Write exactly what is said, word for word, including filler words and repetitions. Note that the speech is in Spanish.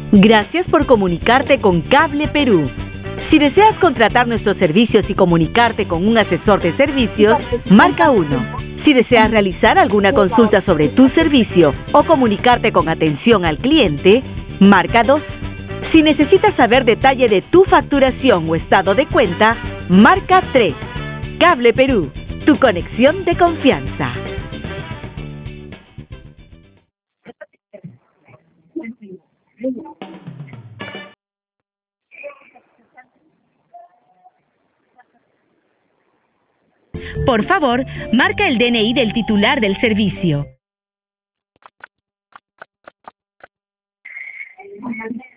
Gracias por comunicarte con Cable Perú. Si deseas contratar nuestros servicios y comunicarte con un asesor de servicios, marca uno. Si deseas realizar alguna consulta sobre tu servicio o comunicarte con atención al cliente, marca dos. Si necesitas saber detalle de tu facturación o estado de cuenta, marca tres. Cable Perú, tu conexión de confianza. Por favor, marca el D N I del titular del servicio.